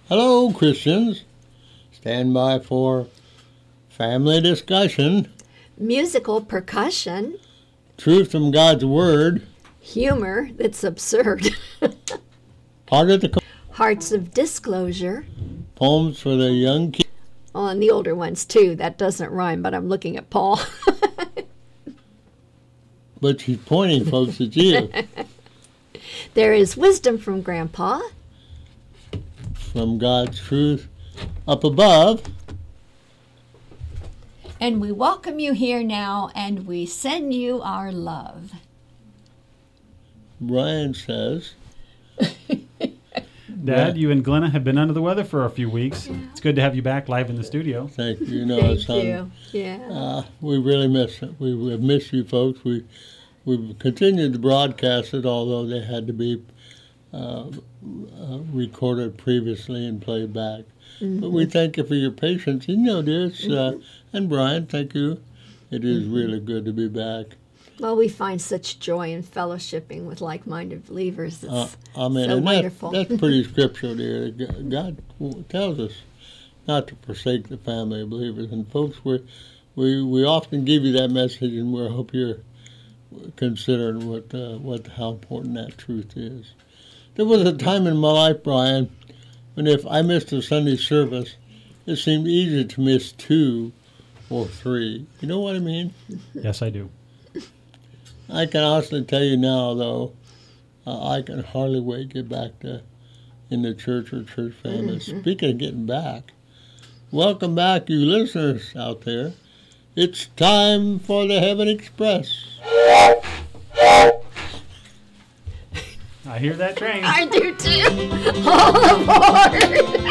Hello, Christians. Stand by for family discussion, musical percussion, truth from God's Word, humor that's absurd, hearts of disclosure, poems for the young kids. Oh, and the older ones too. That doesn't rhyme, but I'm looking at Paul. But she's pointing, folks, at you. There is wisdom from Grandpa. From God's truth up above. And we welcome you here now, and we send you our love. Brian says, Dad, you and Glenna have been under the weather for a few weeks. Yeah. It's good to have you back live in the studio. Thank you. Thank you. Yeah. We really miss it. We have missed you folks. We've continued to broadcast it, although they had to be recorded previously and played back. Mm-hmm. But we thank you for your patience. Dear, and Brian, thank you. It is really good to be back. Well, we find such joy in fellowshipping with like-minded believers. It's so wonderful. That's pretty scriptural, dear. God tells us not to forsake the family of believers. And folks, we often give you that message, and we hope you're considering how important that truth is. There was a time in my life, Brian, when if I missed a Sunday service, it seemed easy to miss 2 or 3. You know what I mean? Yes, I do. I can honestly tell you now, though, I can hardly wait to get back in the church or church family. Mm-hmm. Speaking of getting back, welcome back, you listeners out there. It's time for the Heaven Express. I hear that train. I do too. All aboard.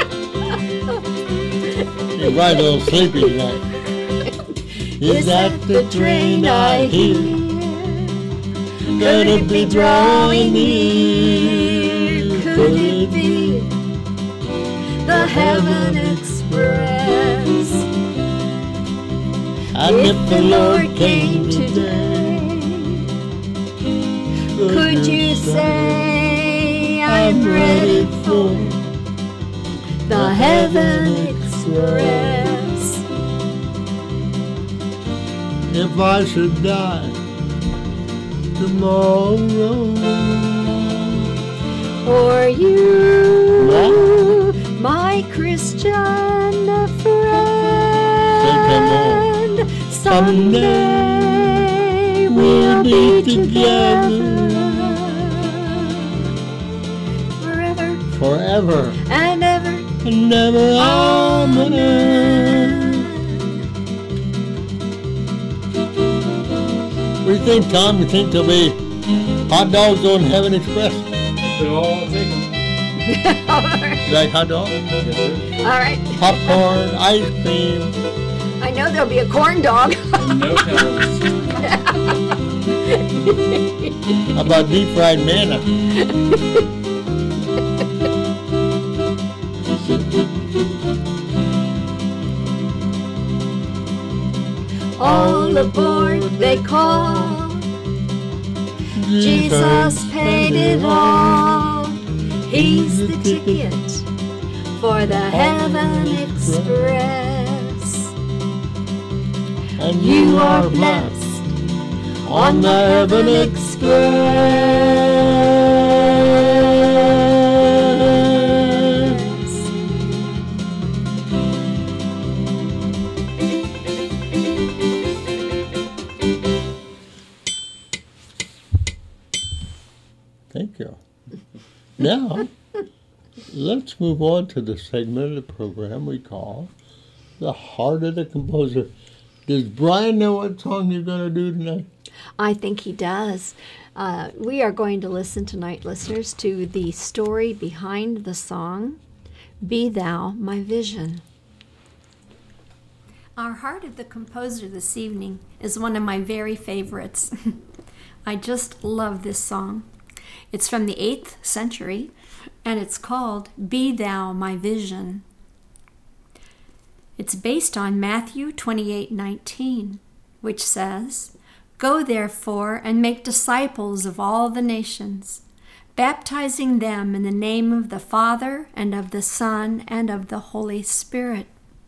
You're right, a little sleepy tonight. Is that the train I hear? Could it be drawing near? Could it be the Heaven Express? And if the Lord came today, could you say I'm ready for the Heaven Express? If I should die tomorrow, or you, my Christian friend, someday we'll be together forever and ever and ever. Amen. What do you think, Tom? You think there'll be hot dogs on Heaven Express? We'll all take them. All right. You like hot dogs? Yes, sir. All right. Popcorn, ice cream. I know there'll be a corn dog. No calories. How about deep fried manna? All aboard they call. Jesus paid it all. He's the ticket for the Heaven Express. And you are blessed on the Heaven Express. Thank you. Now, let's move on to the segment of the program we call The Heart of the Composer. Does Brian know what song you're going to do tonight? I think he does. We are going to listen tonight, listeners, to the story behind the song, Be Thou My Vision. Our Heart of the Composer this evening is one of my very favorites. I just love this song. It's from the 8th century, and it's called Be Thou My Vision. It's based on Matthew 28:19, which says, Go therefore and make disciples of all the nations, baptizing them in the name of the Father and of the Son and of the Holy Spirit.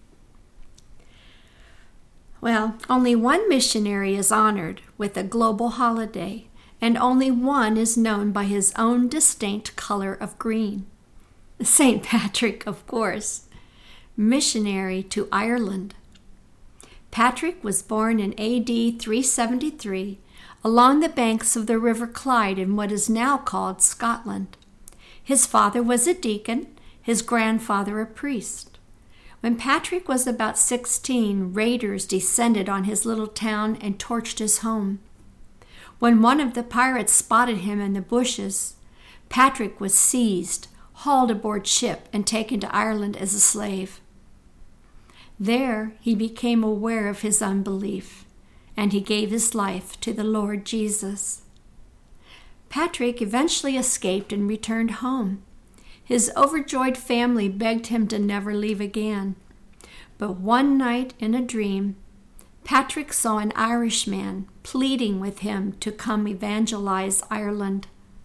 Well, only one missionary is honored with a global holiday, and only one is known by his own distinct color of green. St. Patrick, of course, missionary to Ireland. Patrick was born in AD 373 along the banks of the River Clyde in what is now called Scotland. His father was a deacon, his grandfather a priest. When Patrick was about 16, raiders descended on his little town and torched his home. When one of the pirates spotted him in the bushes, Patrick was seized, hauled aboard ship, and taken to Ireland as a slave. There he became aware of his unbelief, and he gave his life to the Lord Jesus. Patrick eventually escaped and returned home. His overjoyed family begged him to never leave again. But one night in a dream, Patrick saw an Irishman pleading with him to come evangelize Ireland.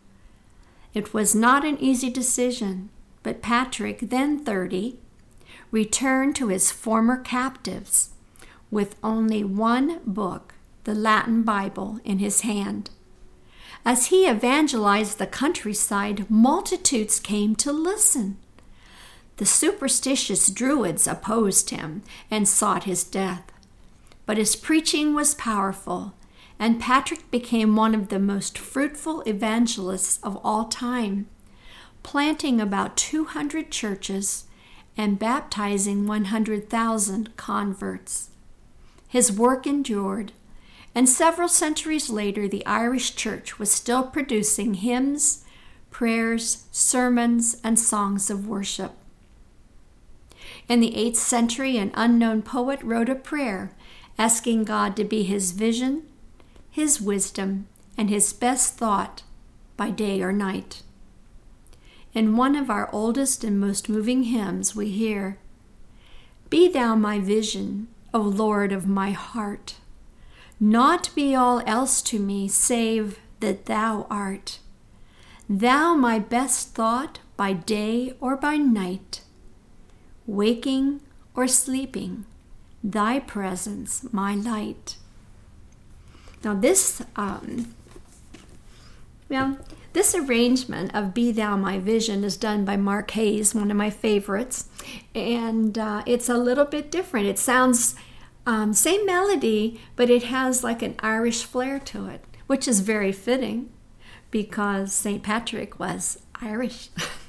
It was not an easy decision, but Patrick, then 30, returned to his former captives with only one book, the Latin Bible, in his hand. As he evangelized the countryside, multitudes came to listen. The superstitious Druids opposed him and sought his death. But his preaching was powerful, and Patrick became one of the most fruitful evangelists of all time, planting about 200 churches and baptizing 100,000 converts. His work endured, and several centuries later, the Irish church was still producing hymns, prayers, sermons, and songs of worship. In the 8th century, an unknown poet wrote a prayer asking God to be his vision, his wisdom, and his best thought by day or night. In one of our oldest and most moving hymns, we hear, "Be thou my vision, O Lord of my heart. Naught be all else to me save that thou art. Thou my best thought by day or by night. Waking or sleeping, thy presence my light." Now this arrangement of "Be Thou My Vision" is done by Mark Hayes, one of my favorites, and it's a little bit different. It sounds same melody, but it has like an Irish flair to it, which is very fitting because St. Patrick was Irish.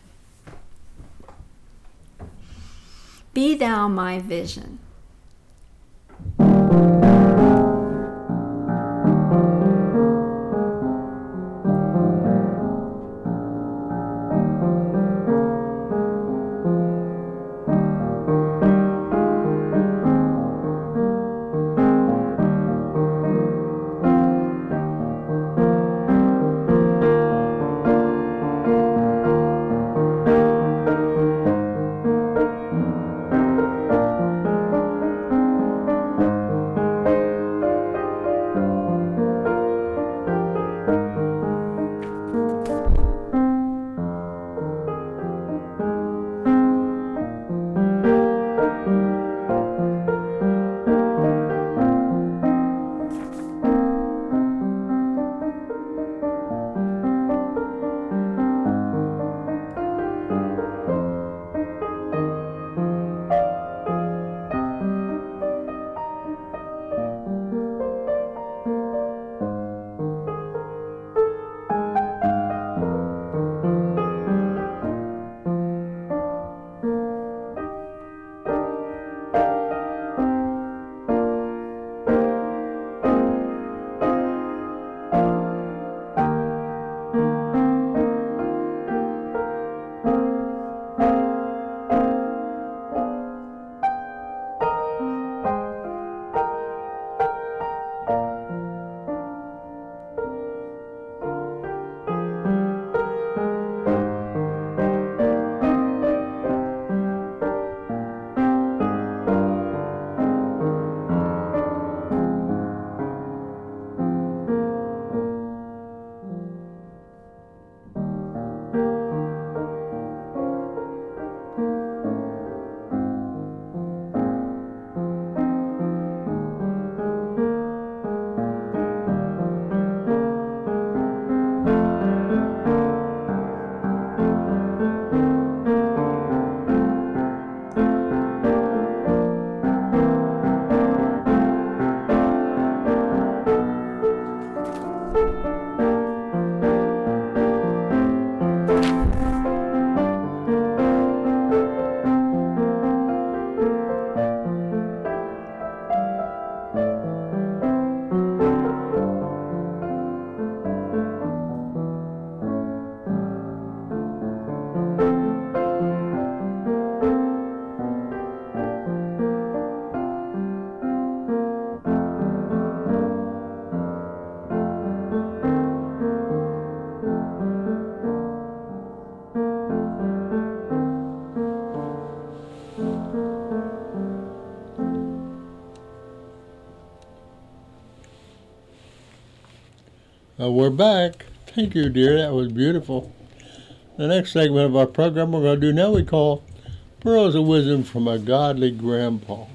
Be thou my vision. We're back. Thank you, dear. That was beautiful. The next segment of our program we're going to do now we call Pearls of Wisdom from a Godly Grandpa.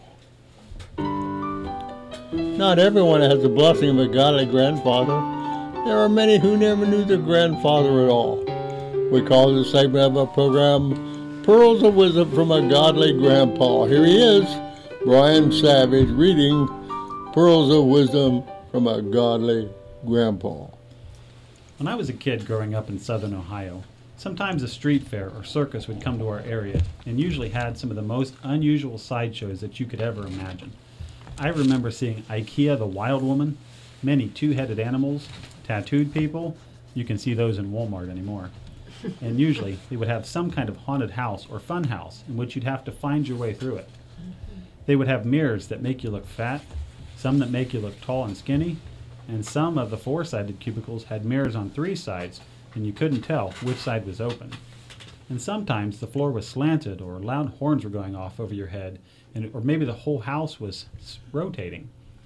Not everyone has the blessing of a godly grandfather. There are many who never knew their grandfather at all. We call this segment of our program Pearls of Wisdom from a Godly Grandpa. Here he is, Brian Savage, reading Pearls of Wisdom from a Godly Grandpa. When I was a kid growing up in southern Ohio, sometimes a street fair or circus would come to our area and usually had some of the most unusual sideshows that you could ever imagine. I remember seeing Ikea the Wild Woman, many two-headed animals, tattooed people. You can see those in Walmart anymore. And usually they would have some kind of haunted house or fun house in which you'd have to find your way through it. They would have mirrors that make you look fat, some that make you look tall and skinny, and some of the four-sided cubicles had mirrors on three sides, and you couldn't tell which side was open. And sometimes the floor was slanted, or loud horns were going off over your head, or maybe the whole house was rotating.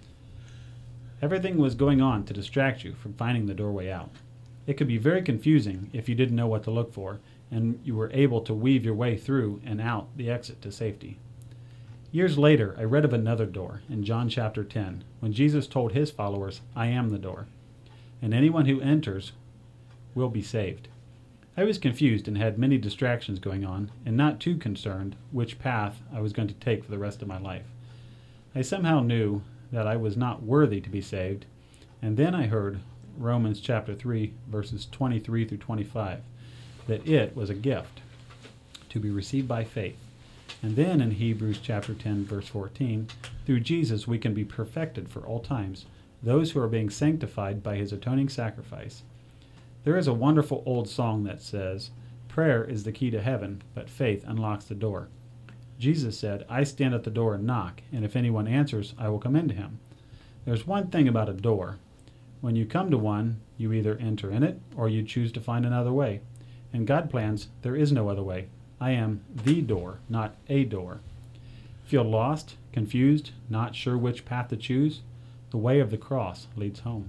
Everything was going on to distract you from finding the doorway out. It could be very confusing if you didn't know what to look for, and you were able to weave your way through and out the exit to safety. Years later, I read of another door in John chapter 10, when Jesus told his followers, "I am the door, and anyone who enters will be saved." I was confused and had many distractions going on, and not too concerned which path I was going to take for the rest of my life. I somehow knew that I was not worthy to be saved, and then I heard Romans chapter 3, verses 23 through 25, that it was a gift to be received by faith. And then in Hebrews chapter 10, verse 14, through Jesus we can be perfected for all times, those who are being sanctified by his atoning sacrifice. There is a wonderful old song that says, "Prayer is the key to heaven, but faith unlocks the door." Jesus said, "I stand at the door and knock, and if anyone answers, I will come into him." There's one thing about a door. When you come to one, you either enter in it, or you choose to find another way. In God plans, there is no other way. I am the door, not a door. Feel lost, confused, not sure which path to choose? The way of the cross leads home.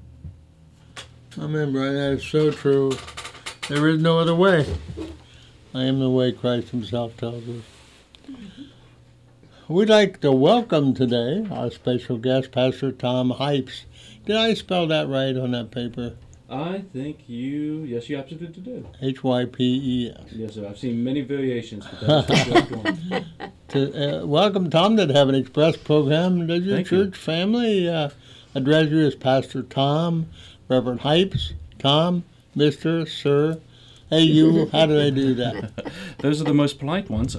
Amen, Brian. That is so true. There is no other way. I am the way, Christ himself tells us. We'd like to welcome today our special guest, Pastor Tom Hypes. Did I spell that right on that paper? I think yes, you absolutely did. Hypes. Yes, sir. I've seen many variations, but that's a good one. Welcome, Tom, to the Heaven Express program. Does your Thank you. church family address you as Pastor Tom, Reverend Hypes, Tom, Mr., Sir? Hey, you, how do they do that? Those are the most polite ones.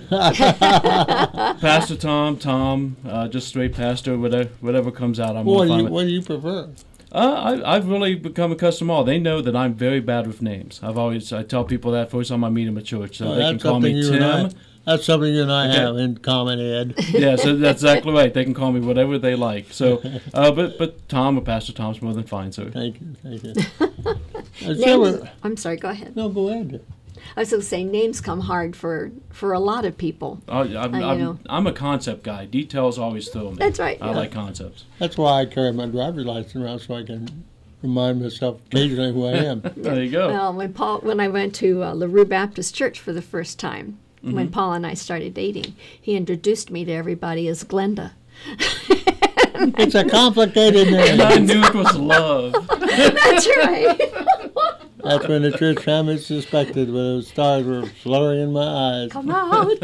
Pastor Tom, just straight pastor, whatever comes out, I'm What fine do with. what do you prefer? I've really become accustomed to all. They know that I'm very bad with names. I tell people that first time I meet them at church, so they can call me Tim. That's something you and I Okay. have in common, Ed. Yeah, so that's exactly right. They can call me whatever they like. So, but Tom or Pastor Tom's more than fine, sir. Thank you. Names, I'm sorry, go ahead. No, go ahead. I was going to say, names come hard for a lot of people. I'm a concept guy. Details always thrill me. That's right. I like concepts. That's why I carry my driver's license around, so I can remind myself occasionally who I am. There you go. Well, when I went to LaRue Baptist Church for the first time, when Paul and I started dating, he introduced me to everybody as Glenda. It's a complicated And name. I knew it was love. That's right. That's when the church family suspected when the stars were fluttering in my eyes. Come out.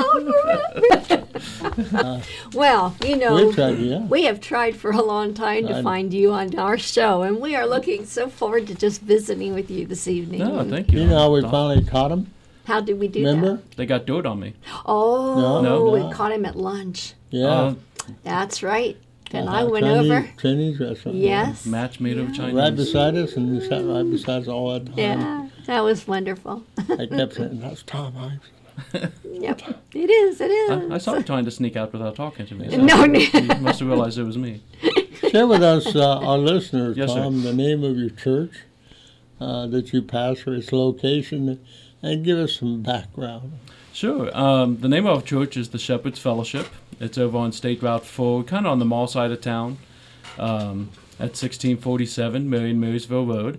Well, We've tried, yeah. we have tried for a long time to find you on our show, and we are looking so forward to just visiting with you this evening. No, thank you. You know how we finally caught him? How did we do Remember? They got dirt on me. that? Oh, No. we caught him at lunch. Yeah. That's right. And I went Chinese, over. Chinese restaurant. Yes. Match made of Chinese. Right beside us, and you sat right beside us all that time. Yeah, that was wonderful. I kept saying, "That's Tom Hypes." Yep, it is. It is. I saw him trying to sneak out without talking to me. So No, he must have realized it was me. Share with us, our listeners, Yes, sir. Tom, the name of your church that you pastor, its location, and give us some background. Sure. The name of our church is the Shepherd's Fellowship. It's over on State Route 4, kind of on the mall side of town. at 1647 Marion Marysville Road.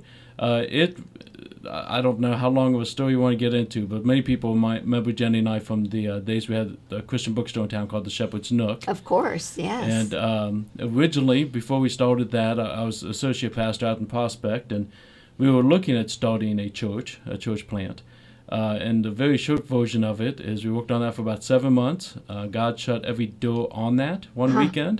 I don't know how long of a story you want to get into, but many people might remember Jenny and I from the days we had a Christian bookstore in town called the Shepherd's Nook. Of course, yes. And originally, before we started that, I was associate pastor out in Prospect, and we were looking at starting a church plant. And the very short version of it is we worked on that for about 7 months. God shut every door on that one weekend.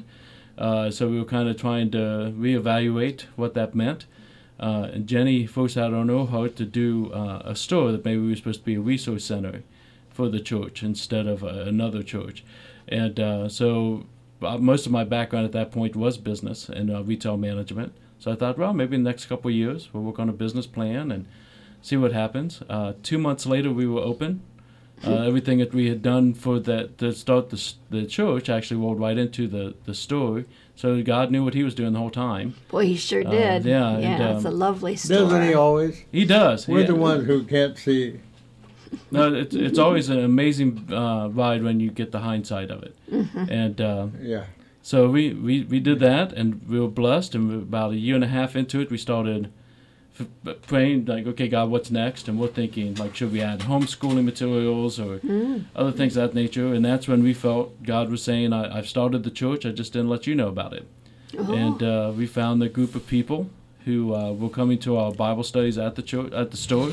So we were kind of trying to reevaluate what that meant. And Jenny first had on her heart to do a store that maybe we were supposed to be a resource center for the church instead of another church. And so most of my background at that point was business and retail management. So I thought, well, maybe in the next couple of years we'll work on a business plan and see what happens. 2 months later, we were open. Everything that we had done for that to start the church actually rolled right into the store. So God knew what He was doing the whole time. Boy, He sure did. It's a lovely story. Doesn't He always? He does. We're the ones who can't see. No, it's always an amazing ride when you get the hindsight of it. Mm-hmm. And so we did that, and we were blessed. And about a year and a half into it, we started praying, like, okay, God, what's next? And we're thinking, like, should we add homeschooling materials or other things of that nature? And that's when we felt God was saying, I've started the church, I just didn't let you know about it. Oh. And we found a group of people who were coming to our Bible studies at the church, at the store,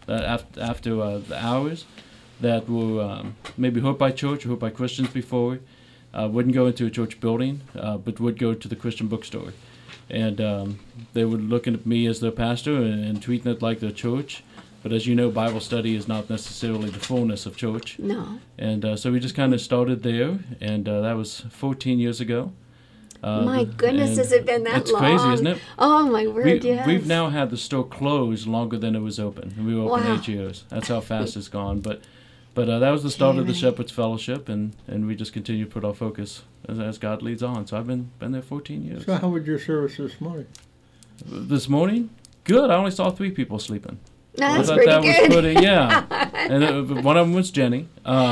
after the hours, that were maybe hurt by church or hurt by Christians before, wouldn't go into a church building, but would go to the Christian bookstore. And they were looking at me as their pastor and treating it like their church. But as you know, Bible study is not necessarily the fullness of church. No. And so we just kind of started there, and that was 14 years ago. My goodness, has it been that long? It's crazy, isn't it? Oh, my word, yes. We've now had the store closed longer than it was open. We were open 8 years. That's how fast it's gone. But that was the start of the Shepherd's Fellowship, and we just continue to put our focus as God leads on. So I've been there 14 years. So how was your service this morning? This morning? Good. I only saw 3 people sleeping. That's I thought pretty that good. was pretty, yeah. And one of them was Jenny.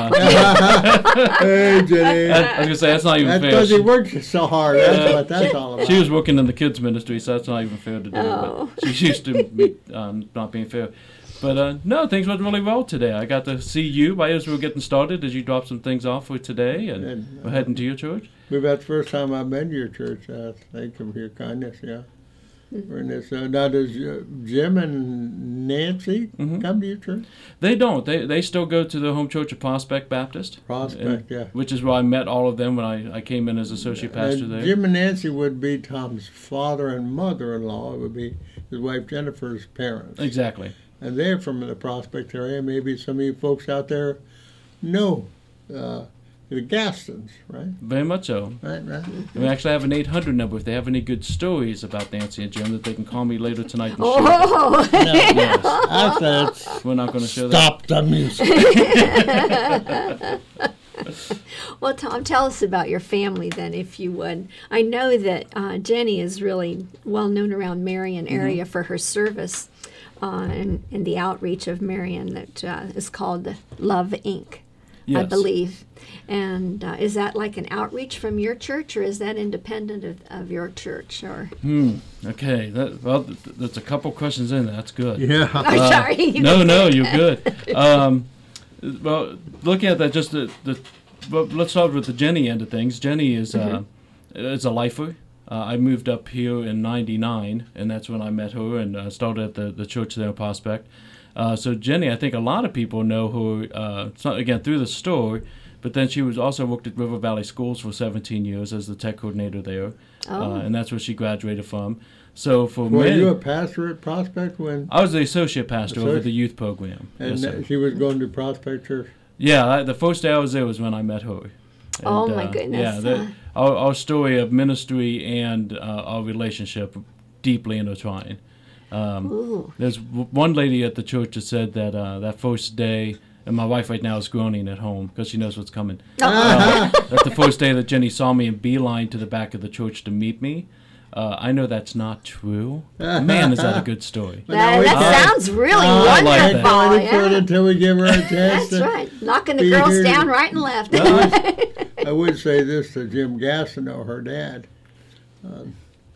Hey, Jenny. I was going to say, that's not even That's fair. because he works so hard. That's what that's all about. She was working in the kids' ministry, so that's not even fair to do. Oh. But she's used to me not being fair. But no, things went really well today. I got to see you right as we were getting started, as you dropped some things off for today, and we're heading to your church. Maybe that's the first time I've been to your church. Thank you for your kindness, yeah. Now, does Jim and Nancy come to your church? They don't. They still go to the home church of Prospect Baptist. Prospect, yeah. Which is where I met all of them when I came in as associate pastor there. Jim and Nancy would be Tom's father and mother-in-law. It would be his wife Jennifer's parents. Exactly. And they're from the Prospect area. Maybe some of you folks out there know the Gastons, right? Very much so. Right. And we actually have an 800 number if they have any good stories about Nancy and Jim that they can call me later tonight and share. Oh! No, Yes. I said, We're not going to show that. stop the music. Well, Tom, tell us about your family then, if you would. I know that Jenny is really well known around Marion area for her service in the outreach of Marion that is called Love Inc., Yes. I believe. And is that like an outreach from your church, or is that independent of your church? Or Okay. That's a couple questions in there. That's good. Yeah. I'm sorry. No, you're good. Well, looking at that, just well, let's start with the Jenny end of things. Jenny is a lifer. I moved up here in '99, and that's when I met her and started at the church there in Prospect. So Jenny, I think a lot of people know her, again, through the store, but then she was also worked at River Valley Schools for 17 years as the tech coordinator there, and that's where she graduated from. So for Were many, you a pastor at Prospect when? I was the associate pastor over the youth program. And Yes, sir. she was going to Prospect Church? Yeah, the first day I was there was when I met her. And, Oh, my goodness. Yeah, our story of ministry and our relationship deeply intertwined. There's one lady at the church that said that that first day, and my wife right now is groaning at home because she knows what's coming. That the first day that Jenny saw me and beeline to the back of the church to meet me. I know that's not true. Man, is that a good story. That sounds really I like wonderful. that. Any further until we give her a chance. That's right. Knocking the girls down right and left. I would say this to Jim Gaston, or her dad.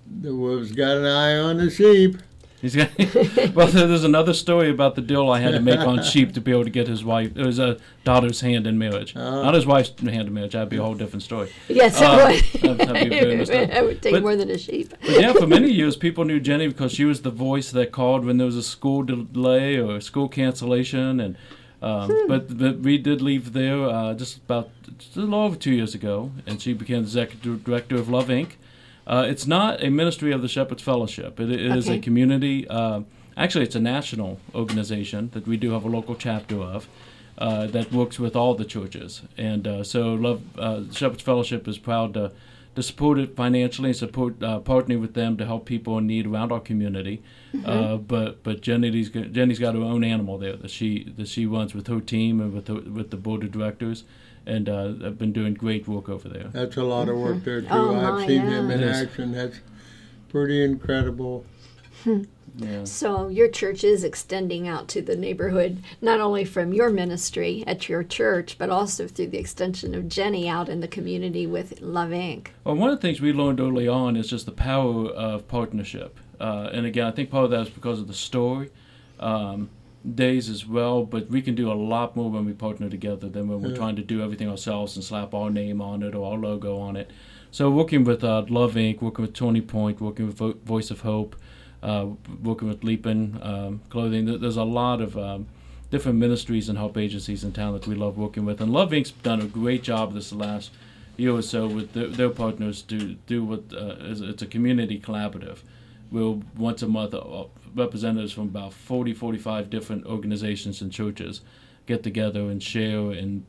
The wolf's got an eye on the sheep. He's got. Well, there's another story about the deal I had to make on sheep to be able to get his wife. It was a daughter's hand in marriage, not his wife's hand in marriage. That'd be a whole different story. Yes, it would. That'd be very messed up. It would take more than a sheep. But yeah, for many years, people knew Jenny because she was the voice that called when there was a school delay or a school cancellation. And but we did leave there just a little over 2 years ago, and she became the executive director of Love Inc. It's not a ministry of the Shepherd's Fellowship. It is a community. Actually, it's a national organization that we do have a local chapter of that works with all the churches. And so Shepherd's Fellowship is proud to support it financially and support partnering with them to help people in need around our community. But Jenny's got her own animal there that she runs with her team and with the board of directors. And I've been doing great work over there. That's a lot of work there, too. Oh, I've seen him in It is. action. That's pretty incredible. Yeah. So your church is extending out to the neighborhood, not only from your ministry at your church, but also through the extension of Jenny out in the community with Love Inc. Well, one of the things we learned early on is just the power of partnership. And again, I think part of that is because of the story days as well, but we can do a lot more when we partner together than when we're trying to do everything ourselves and slap our name on it or our logo on it. So working with Love Inc., working with Tony Point, working with Voice of Hope, working with Leapin Clothing, there's a lot of different ministries and help agencies in town that we love working with. And Love Inc.'s done a great job this last year or so with their partners to do what it's a community collaborative. We'll once a month representatives from about 45 different organizations and churches get together and share and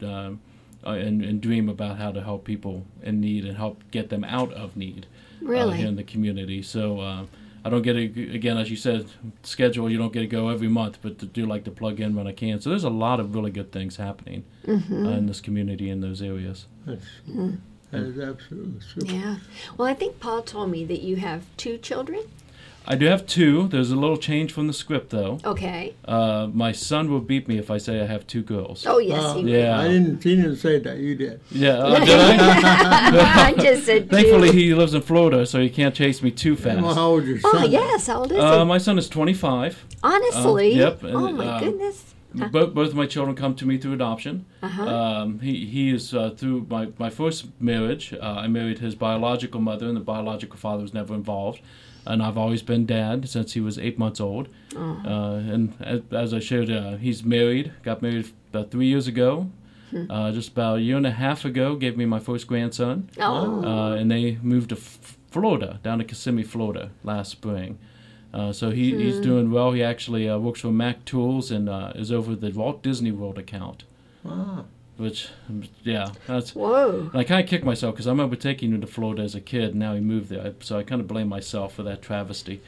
dream about how to help people in need and help get them out of need here in the community. So I don't get to, again, as you said, schedule, you don't get to go every month, but to do like to plug in when I can. So there's a lot of really good things happening in this community in those areas. That is absolutely super. Yeah. Well, I think Paul told me that you have 2 children. I do have 2. There's a little change from the script, though. Okay. My son will beat me if I say I have 2 girls. Oh, yes, he yeah. He didn't say that. You did. Yeah, did I? I just said 2. Thankfully, he lives in Florida, so he can't chase me too fast. Well, how old is your son? Oh, yes. How old is he? My son is 25. Honestly? Yep. Oh, my goodness. Both of my children come to me through adoption. He is through my first marriage. I married his biological mother, and the biological father was never involved. And I've always been dad since he was 8 months old. And as I shared, he's married. Got married about 3 years ago. Just about a year and a half ago, gave me my first grandson. And they moved to Florida, down to Kissimmee, Florida, last spring. So he's doing well. He actually works for Mac Tools and is over the Walt Disney World account. Which, yeah, that's. Whoa. And I kind of kick myself because I remember taking him to Florida as a kid, and now he moved there. So I kind of blame myself for that travesty.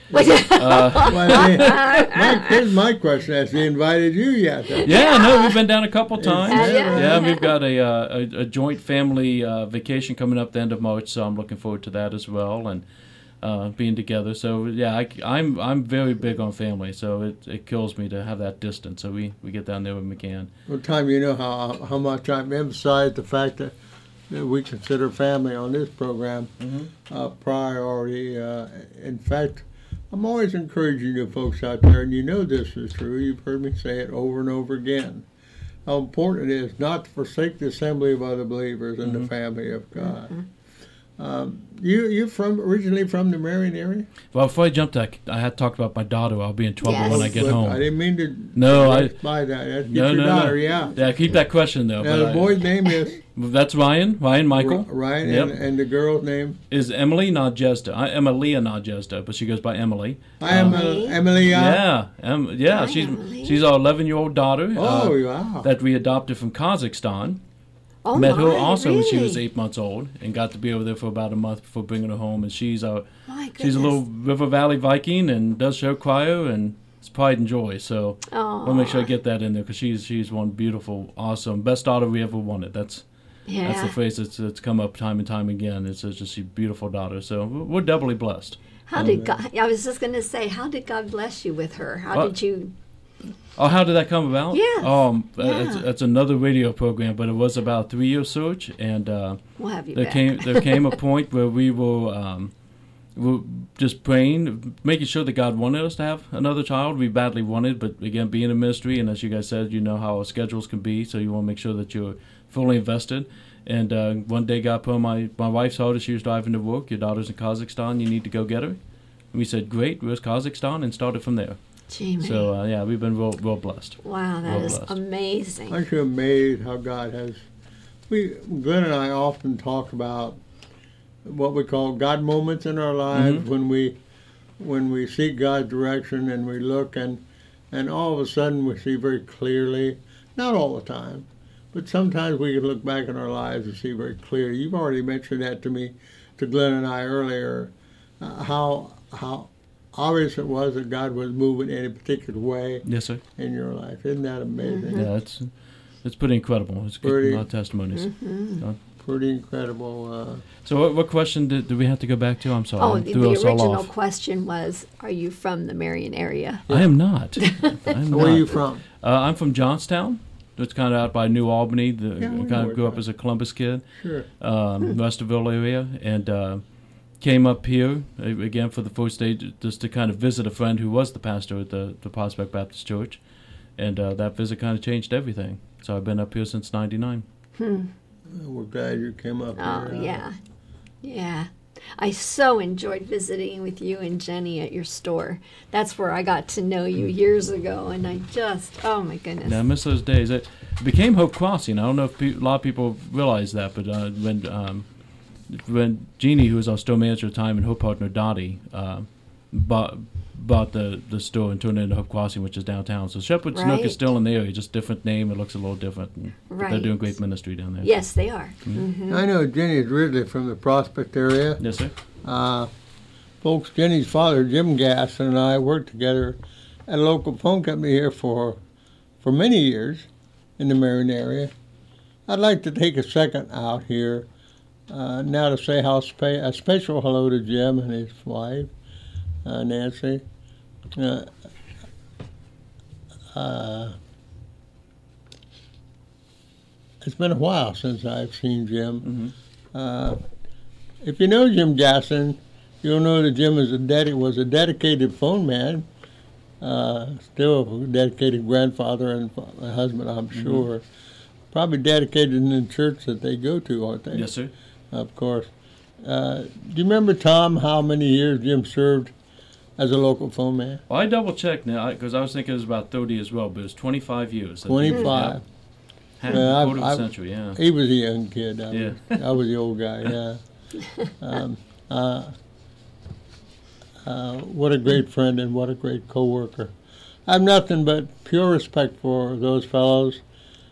Here's my question: has he invited you yet? Yeah, no, we've been down a couple times. Yeah. We've got a joint family vacation coming up the end of March, so I'm looking forward to that as well, and being together. So yeah, I'm very big on family, so it kills me to have that distance. So we get down there when we can. Well, Tom, you know how much I've emphasized the fact that we consider family on this program a priority. In fact, I'm always encouraging you folks out there, and you know this is true. You've heard me say it over and over again. How important it is not to forsake the assembly of other believers in the family of God. You're originally from the Marion area? Well, before I jumped, I had talked about my daughter. I'll be in trouble when I get home. I didn't mean to. No, by that. That's No, your no, daughter, no. yeah. Yeah, keep that question though. Now the boy's name is That's Ryan Michael. Ryan, Yep. and the girl's name. Is Emily Nadjezda. Emilia Nadjezda, but she goes by Emily. I am Emily. Yeah, Hi, she's Emily. she's our 11-year-old daughter. Oh, wow. That we adopted from Kazakhstan. Oh, Met her my, also when she was really? 8 months old, and got to be over there for about a month before bringing her home. And she's My she's a little goodness. River Valley Viking and does show choir and it's pride and joy. So I'll make sure I get that in there because she's one beautiful, awesome, best daughter we ever wanted. That's the phrase that's come up time and time again. It's just a beautiful daughter. So we're doubly blessed. How did God? I was just going to say, how did God bless you with her? How did you? Oh, how did that come about? Yes. It's another radio program, but it was about a 3-year search, and We'll have you there back. came a point where we were we're just praying, making sure that God wanted us to have another child. We badly wanted, but again, being in ministry, and as you guys said, you know how our schedules can be, so you want to make sure that you're fully invested. And one day God put on my wife's heart as she was driving to work, your daughter's in Kazakhstan, you need to go get her. And we said, great, where's Kazakhstan? And started from there. Gee, So, yeah, we've been real blessed. wow, that real is blessed. amazing. Aren't you amazed how God has? Glenn and I often talk about what we call God moments in our lives when we seek God's direction and we look and all of a sudden we see very clearly, not all the time, but sometimes we can look back in our lives and see very clearly. You've already mentioned that to Glenn and I earlier, how obvious it was that God was moving in a particular way Yes, sir. in your life. Isn't that amazing? Yeah, it's pretty incredible. It's good, a lot of testimonies. Pretty incredible. So what question did we have to go back to? I'm sorry. Oh, I the threw us all original off. question was, are you from the Marion area? I am not. I'm Where are not. you from? I'm from Johnstown. It's kind of out by New Albany. Yeah, we I know kind where of grew up that- as a Columbus kid, Sure. Westerville area, and came up here again for the first day just to kind of visit a friend who was the pastor at the Prospect Baptist Church, and that visit kind of changed everything. So I've been up here since '99. We're glad you came up Oh, here. yeah. Yeah. I so enjoyed visiting with you and Jenny at your store. That's where I got to know you years ago, and I just, oh my goodness. Yeah, I miss those days. It became Hope Crossing. I don't know if a lot of people realize that, but when Jeannie, who was our store manager at the time, and her partner Dottie bought the store and turned it into Hope Crossing, which is downtown. So Shepherd's Nook Right. is still in the area, just different name. It looks a little different. But they're Right. doing great ministry down there. Yes, they are. I know Jenny is originally from the Prospect area. Yes, sir. Folks, Jenny's father, Jim Gasson, and I worked together at a local phone company here for many years in the Marion area. I'd like to take a second out here now to say a special hello to Jim and his wife, Nancy. It's been a while since I've seen Jim. If you know Jim Gasson, you'll know that Jim was a dedicated phone man, still a dedicated grandfather and husband, I'm sure. Probably dedicated in the church that they go to, aren't they? Yes, sir. Of course. Do you remember, Tom, how many years Jim served as a local phone man? Well, I double checked now because I was thinking it was about 30 as well, but it was 25 years. 25. Half Yeah, a quarter of a century, yeah. He was a young kid. Yeah. I was the old guy, yeah. What a great friend and what a great co-worker. I have nothing but pure respect for those fellows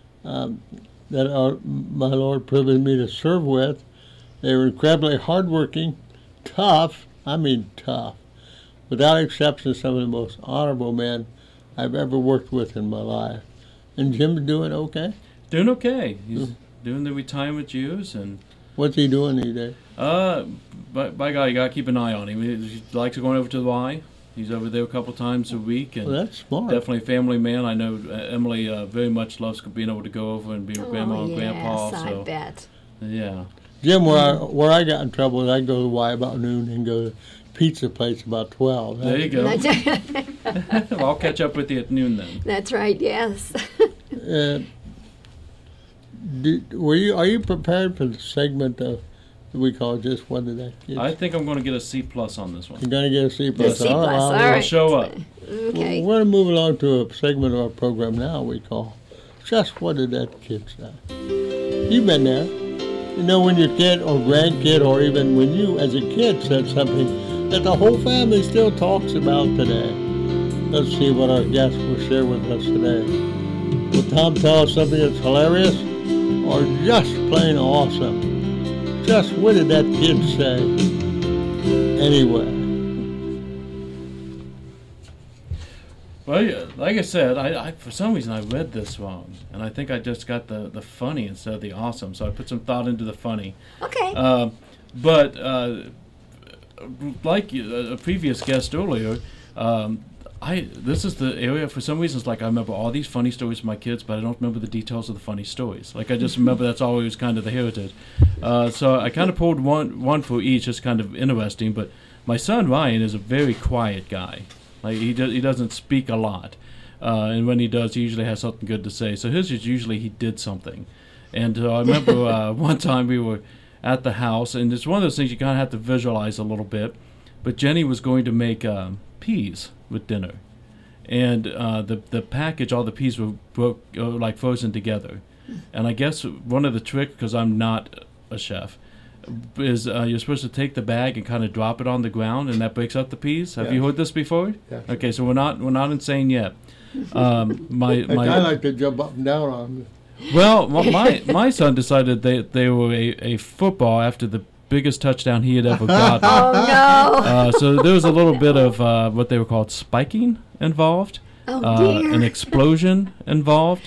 that my Lord privileged me to serve with. They were incredibly hardworking, tough, I mean tough. Without exception, some of the most honorable men I've ever worked with in my life. And Jim's doing okay? Doing okay. He's doing the retirement years, and What's he doing these days? by God, you gotta keep an eye on him. He likes going over to the Y. He's over there a couple times a week, and Well, that's smart. definitely a family man. I know Emily very much loves being able to go over and be with Grandma and Grandpa. Yes, So I bet. yeah, Jim, where I got in trouble is I go to Y about noon and go to pizza place about 12. there you go. That's, Well, I'll catch up with you at noon then. that's right, yes. Are you prepared for the segment of we call just what did that kid? I think I'm going to get a C+ on this one. You're gonna get a C+. The C+, all I'll right. show up. Okay. We're gonna move along to a segment of our program now we call just what did that kid say? You've been there. You know when your kid or grandkid or even when you as a kid said something that the whole family still talks about today. Let's see what our guest will share with us today. Will Tom tell us something that's hilarious or just plain awesome? Just what did that kid say? Anyway. Well, yeah, like I said, I for some reason I read this wrong, and I think I just got the funny instead of the awesome. So I put some thought into the funny. Okay. But like a previous guest earlier, this is the area for some reasons. Like I remember all these funny stories from my kids, but I don't remember the details of the funny stories. Like I just remember that's always kind of the heritage. So I kind of pulled one for each, just kind of interesting. But My son Ryan is a very quiet guy. Like he doesn't speak a lot, and when he does, he usually has something good to say. So his is usually he did something. And I remember one time we were at the house, and it's one of those things you kind of have to visualize a little bit. But Jenny was going to make peas with dinner, and the package, all the peas were like frozen together. And I guess one of the tricks, because I'm not a chef, is you're supposed to take the bag and kind of drop it on the ground, and that breaks up the peas. Have you heard this before? Yes. Okay, so we're not insane yet. I like to jump up and down on it. Well, my son decided they were a football after the biggest touchdown he had ever gotten. Oh, no. So there was a little bit of what they were called spiking involved. Oh, dear. An explosion involved.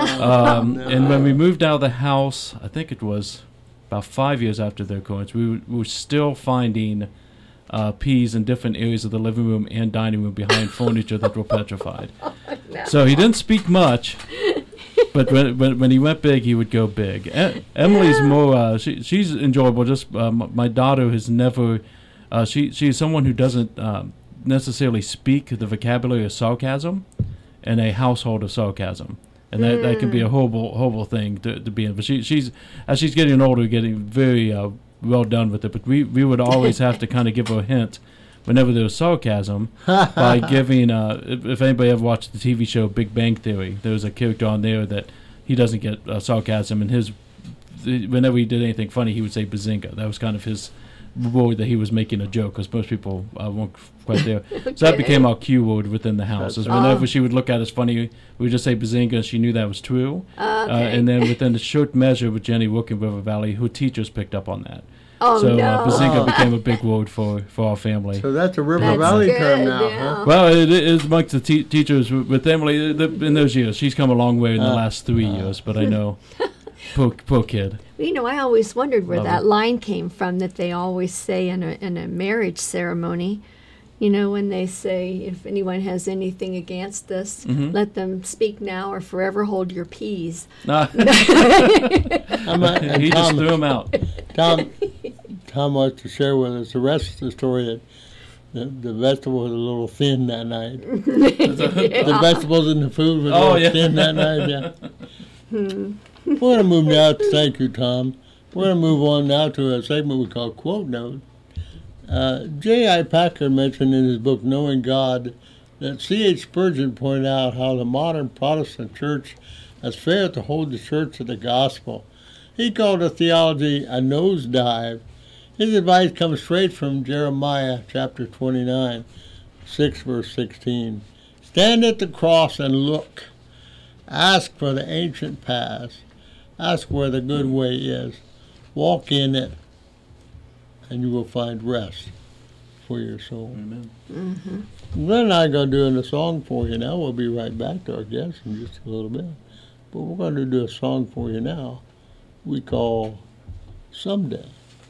And when we moved out of the house, I think it was about 5 years after their occurrence, we were still finding peas in different areas of the living room and dining room behind furniture that were petrified. No. So he didn't speak much, but when he went big, he would go big. Emily's more, she's enjoyable. Just my daughter has never, she's someone who doesn't necessarily speak the vocabulary of sarcasm in a household of sarcasm. And that can be a horrible thing to be in. But she's as she's getting older, getting very well done with it. But we would always have to kind of give her a hint whenever there was sarcasm by giving, if anybody ever watched the TV show Big Bang Theory, there was a character on there that he doesn't get sarcasm. And whenever he did anything funny, he would say bazinga. That was kind of his word that he was making a joke, because most people weren't quite there. Okay. So that became our cue word within the house. Is whenever she would look at us funny, we would just say bazinga, and she knew that was true. Okay. And then within the short measure with Jenny working River Valley, her teachers picked up on that. Oh, So no. bazinga became a big word for our family. So that's a River That's Valley good, term now, yeah. huh? Well, it is amongst the teachers with Emily in those years. She's come a long way in the last 3 years, but I know, poor kid. You know, I always wondered where Love that it. line came from that they always say in a marriage ceremony. You know, when they say, if anyone has anything against us, let them speak now or forever hold your peas. Nah, I'm not- he just threw him out. Tom wants to share with us the rest of the story that the vegetables were a little thin that night. The vegetables in the food were a Oh, little yeah. thin that night, yeah. We're going to move now. Thank you, Tom. We're going to move on now to a segment we call Quote Note. J.I. Packer mentioned in his book Knowing God that C.H. Spurgeon pointed out how the modern Protestant church has failed to hold the church to the gospel. He called the theology a nosedive. His advice comes straight from Jeremiah chapter 29, 6 verse 16. Stand at the cross and look. Ask for the ancient paths. Ask where the good way is. Walk in it, and you will find rest for your soul. Amen. Glenn and I are going to do a song for you now. We'll be right back to our guests in just a little bit. But we're going to do a song for you now we call Someday.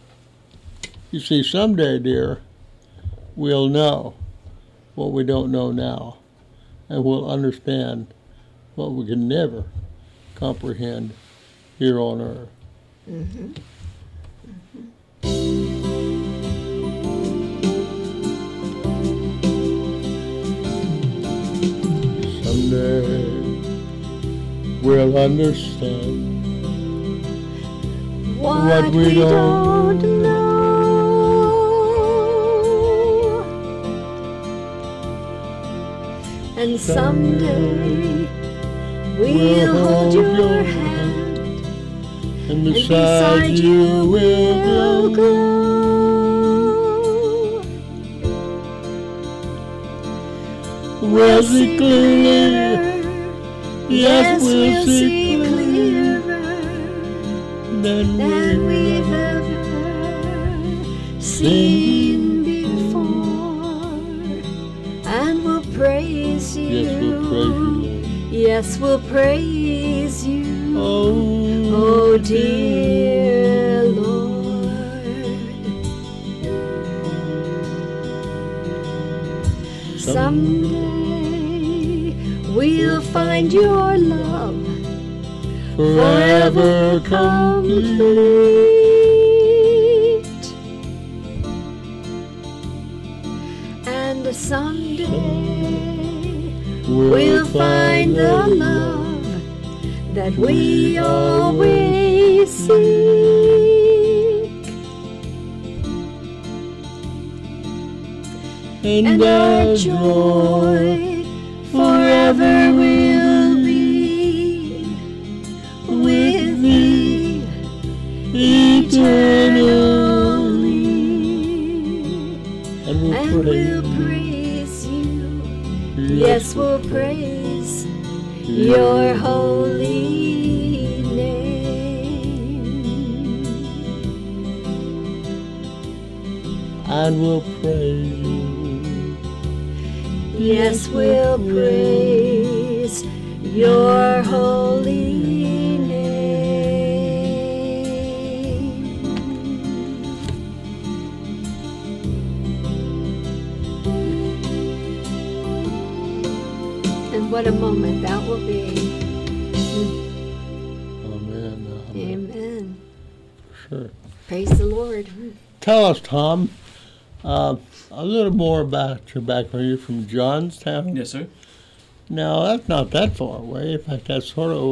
You see, someday, dear, we'll know what we don't know now, and we'll understand what we can never comprehend here on earth. Someday we'll understand What we don't know. And someday we'll hold your hand, and and beside you will glow. We'll see clearly, yes, we'll see clearer than we've we've ever seen before. And we'll praise you. Yes, we'll praise you. Yes, we'll praise you. Oh, Oh, dear Lord. Someday we'll find your love forever complete. complete. someday we'll find the love that we always seek, and our joy forever will be with thee eternally, And and we'll praise you. Yes, we'll praise your holy name, And we'll praise you. yes, we'll praise your holy name. And what a moment that will be. Amen. Amen. Amen. Sure. Praise the Lord. Tell us, Tom, a little more about your background. You're from Johnstown. Yes, sir. Now that's not that far away. In fact, that's sort of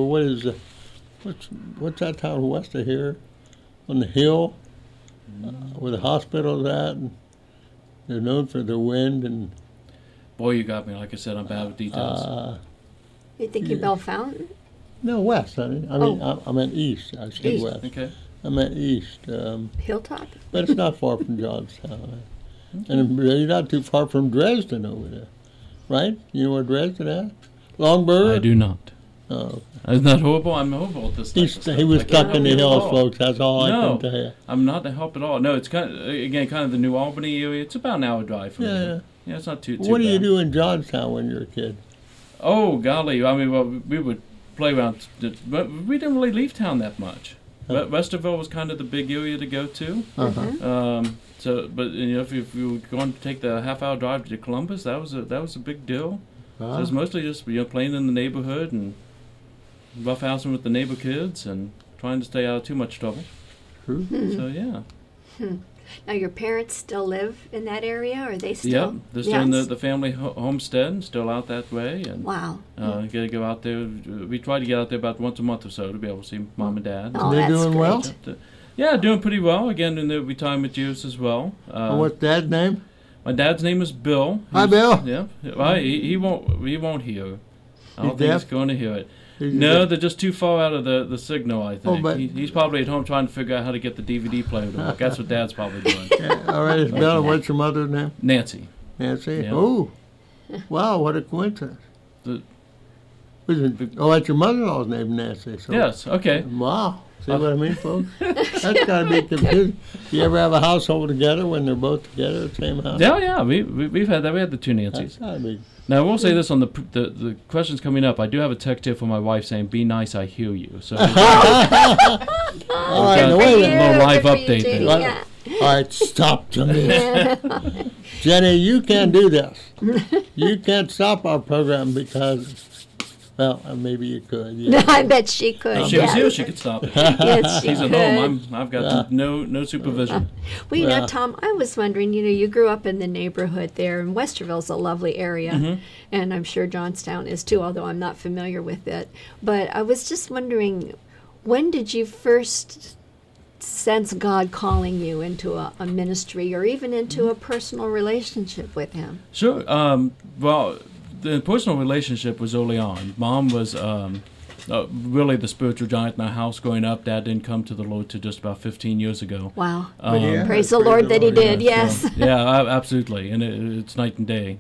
what's that town west of here, on the hill, where the hospital's at. And they're known for their wind and. Boy, you got me. Like I said, I'm bad with details. You think you're Bell Fountain? No, west, honey. I mean, I meant east. I said East. west. Okay. I meant east. Hilltop? But it's not far from Johnstown. And you're not too far from Dresden over there, right? You know where Dresden is? Longburger? I do not. Oh, It's not horrible. I'm horrible at this type of stuff. he was I can't stuck in the help you at hills, all. folks. That's all No. I can tell you. I'm not to help at all. No, it's kind of the New Albany area. It's about an hour drive from Yeah. here. Yeah, it's not too What do you bad. do in Johnstown when you're a kid? Oh, golly. I mean, well, we would play around, but we didn't really leave town that much. Oh. Westerville was kind of the big area to go to. Uh-huh. But if you were going to take the half-hour drive to Columbus, that was a big deal. So it's mostly just playing in the neighborhood and roughhousing with the neighbor kids and trying to stay out of too much trouble. True. So yeah. Now, your parents still live in that area, or are they still? Yep, they're still in Yes. the family homestead and still out that way. And Wow. get to go out there. We try to get out there about once a month or so to be able to see mom and dad. Oh, They're that's doing well? great. Yeah, doing pretty well. Again, in the retirement years as well. And what's Dad's name? My dad's name is Bill. Hi, Bill. Yeah, well, he won't hear. I don't He's think he's deaf? going to hear it. He's No, deaf. they're just too far out of the signal, I think. but- He's probably at home trying to figure out how to get the DVD player to work. That's what Dad's probably doing. Yeah, all right, it's Bill. What's your mother's name? Nancy. Nancy? Yeah. Oh, wow, what a coincidence. The- That's your mother-in-law's name, Nancy. So. Yes, okay. Wow. See what I mean, folks? That's got to be confusing. You ever have a household together when they're both together at the same house? Yeah, we've had that. We had the two Nancys. That's got to be. Now, I will say this on the questions coming up. I do have a text here from my wife saying, "Be nice, I hear you." So All right, got now a wait a little minute. live Good for you, update Jenny, there. yeah. All right, stop, Jenny. Jenny, you can't do this. You can't stop our program because, well, maybe you could. Yeah. I bet she could. if she was yes. here, she could stop. Yes, she She's at could. home. I've got no supervision. Well, you know, Yeah. Tom, I was wondering, you grew up in the neighborhood there, and Westerville's a lovely area, Mm-hmm. and I'm sure Johnstown is too, although I'm not familiar with it. But I was just wondering, when did you first sense God calling you into a ministry or even into a personal relationship with Him? Sure. Well, the personal relationship was early on. Mom was really the spiritual giant in our house growing up. Dad didn't come to the Lord till just about 15 years ago. Wow. Yeah. Praise the Lord that He did, yeah. yes. Absolutely, and it's night and day.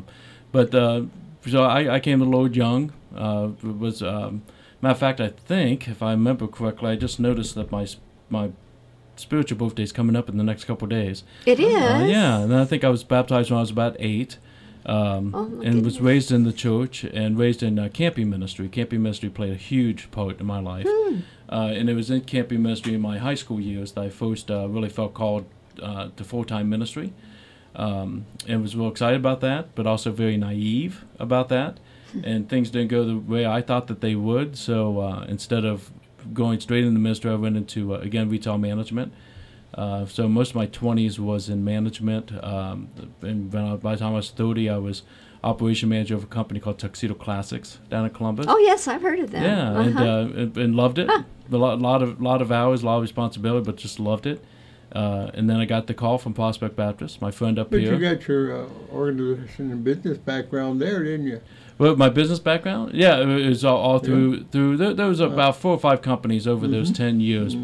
So I came to the Lord young. Matter of fact, I think, if I remember correctly, I just noticed that my spiritual birthday is coming up in the next couple of days. It is? Yeah, and I think I was baptized when I was about 8. my And was goodness. raised in the church and raised in camping ministry. Camping ministry played a huge part in my life. And it was in camping ministry in my high school years that I first really felt called to full-time ministry. And was real excited about that, but also very naive about that. And things didn't go the way I thought that they would. So instead of going straight into ministry, I went into, again, retail management. So most of my 20s was in management. And by the time I was 30, I was operation manager of a company called Tuxedo Classics down in Columbus. Oh yes, I've heard of them. Yeah, and loved it. A lot of hours, a lot of responsibility, but just loved it. And then I got the call from Prospect Baptist, my friend up But here. you got your organization and business background there, didn't you? Well, my business background, yeah, it was all through. There was about 4 or 5 companies over those 10 years,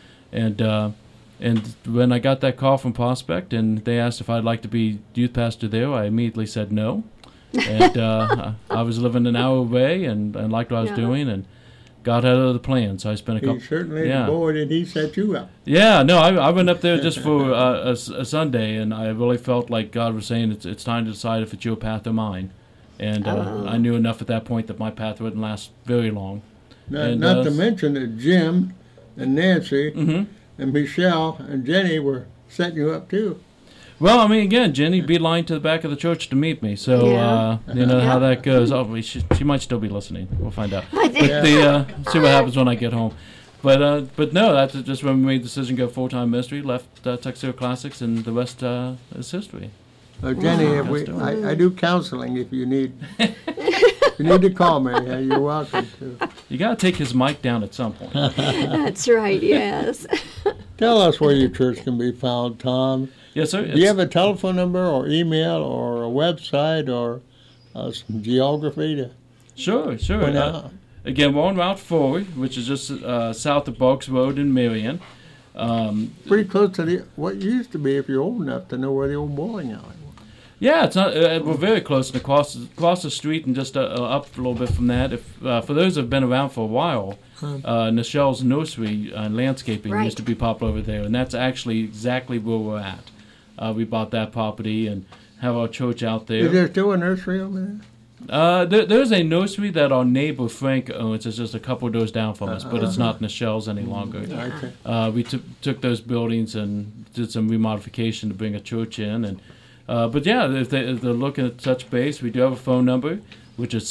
and when I got that call from Prospect, and they asked if I'd like to be youth pastor there, I immediately said no. And I was living an hour away, and liked what I was doing, and got out of the plan. So I spent a couple. He certainly boy, did he set you up. Yeah, no, I went up there just for a Sunday, and I really felt like God was saying it's time to decide if it's your path or mine. And I knew enough at that point that my path wouldn't last very long. Not to mention that Jim and Nancy and Michelle and Jenny were setting you up too. Well, I mean, again, Jenny beelined to the back of the church to meet me, so you know how that goes. Oh, she might still be listening. We'll find out. See what happens when I get home. But no, that's just when we made the decision to go full-time ministry, left Tuxedo Classics, and the rest is history. Jenny, I do counseling if you need. If you need to call me, you're welcome to. You got to take his mic down at some point. That's right, yes. Tell us where your church can be found, Tom. Yes, sir. Do you have a telephone number or email or a website or some geography to? Sure. Again, we're on Route 4, which is just south of Barks Road in Marion. Pretty close to what used to be, if you're old enough to know where the old bowling alley was. Yeah, it's not. We're very close, and across the street, and just up a little bit from that. If for those who have been around for a while, Nichelle's Nursery and Landscaping used to be popular over there, and that's actually exactly where we're at. We bought that property and have our church out there. Is there still a nursery over there? There's a nursery that our neighbor Frank owns. It's just a couple of doors down from us, but it's not Nichelle's any longer. We took those buildings and did some remodification to bring a church in, and but yeah, if they're looking at touch base, we do have a phone number, which is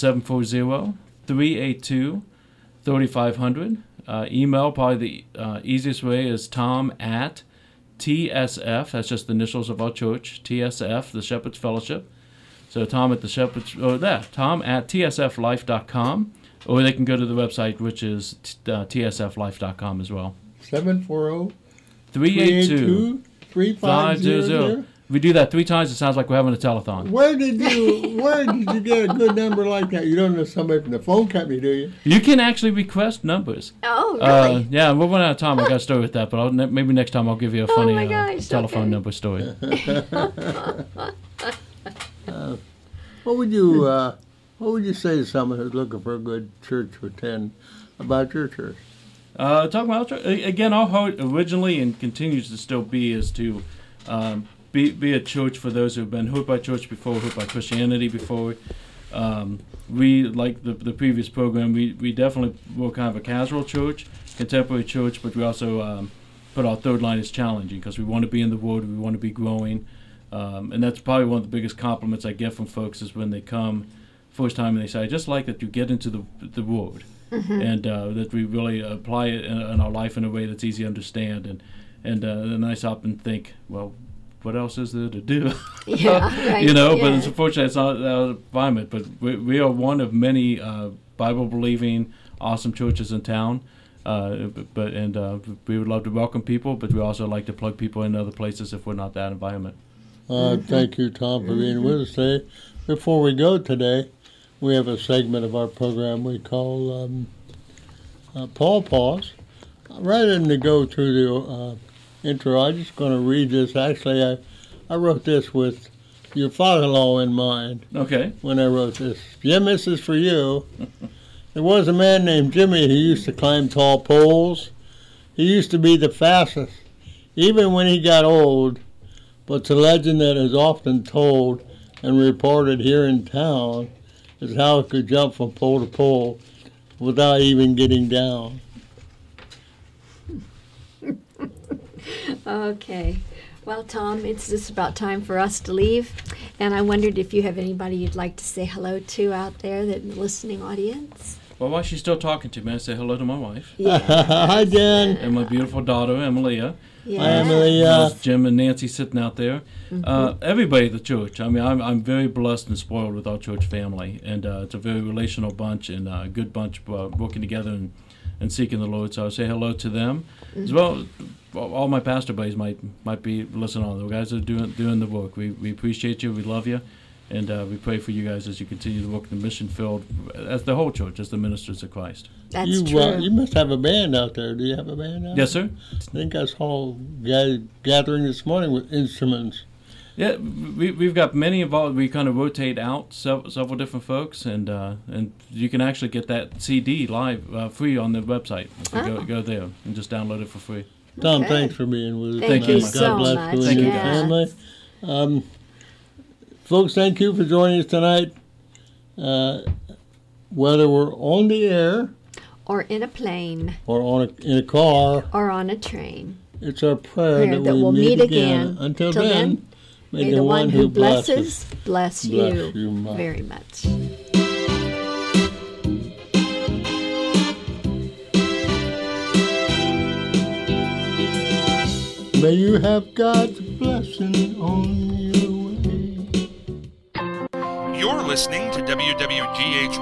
740-382-3500. Email, probably the easiest way, is tom@TSF. That's just the initials of our church, TSF, the Shepherd's Fellowship. So Tom at TSFlife.com, or they can go to the website, which is TSFlife.com as well. 740-382-3500. We do that 3 times, it sounds like we're having a telethon. Where did you get a good number like that? You don't know somebody from the phone company, do you? You can actually request numbers. Oh, really? Yeah, we're running out of time. I got a story with that, but maybe next time I'll give you a funny telephone number story. What would you say to someone who's looking for a good church to attend about your church? Talking about church, again, our heart originally and continues to still be is to be a church for those who have been hurt by church before, hurt by Christianity before. We, like the previous program, we definitely were kind of a casual church, contemporary church, but we also put our third line as challenging because we want to be in the Word, we want to be growing. And that's probably one of the biggest compliments I get from folks is when they come first time and they say, I just like that you get into the Word and that we really apply it in our life in a way that's easy to understand. And then I stop and think, well, what else is there to do? Yeah, right. But it's unfortunate it's not that environment. But we are one of many Bible-believing, awesome churches in town. We would love to welcome people, but we also like to plug people in other places if we're not that environment. Thank you, Tom, for being with us today. Before we go today, we have a segment of our program we call Paul Pause. Rather than to go through the intro, I'm just going to read this. Actually, I wrote this with your father-in-law in mind. Okay. When I wrote this. Jim, this is for you. There was a man named Jimmy who used to climb tall poles. He used to be the fastest, even when he got old. But the legend that is often told and reported here in town is how he could jump from pole to pole without even getting down. Okay. Well, Tom, it's just about time for us to leave. And I wondered if you have anybody you'd like to say hello to out there, that in the listening audience. Well, while she's still talking to me, I say hello to my wife Hi, Jen. and my beautiful daughter, Emilia. Hi, Emilia. Jim and Nancy sitting out there. Everybody at the church. I mean, I'm very blessed and spoiled with our church family, and it's a very relational bunch and a good bunch working together and seeking the Lord. So I say hello to them as well. All my pastor buddies might be listening on. The guys that are doing the work. We appreciate you. We love you. And we pray for you guys as you continue to work in the mission field, as the whole church, as the ministers of Christ. That's true. You must have a band out there. Do you have a band out Yes, sir. there? I think I saw a gathering this morning with instruments. Yeah, we've got many involved. We kind of rotate out several different folks, and you can actually get that CD live free on the website. If you go there and just download it for free. Tom, Okay. thanks for being with us. Thank you God so bless much. you and Thank your you, guys. family. Folks, thank you for joining us tonight. Whether we're on the air Or in a plane, or in a car, or on a train. it's our prayer that we'll we meet again. Until Till then, May the one who blesses bless bless you you much. very much. May you have God's blessing on your way. You're listening to WWGH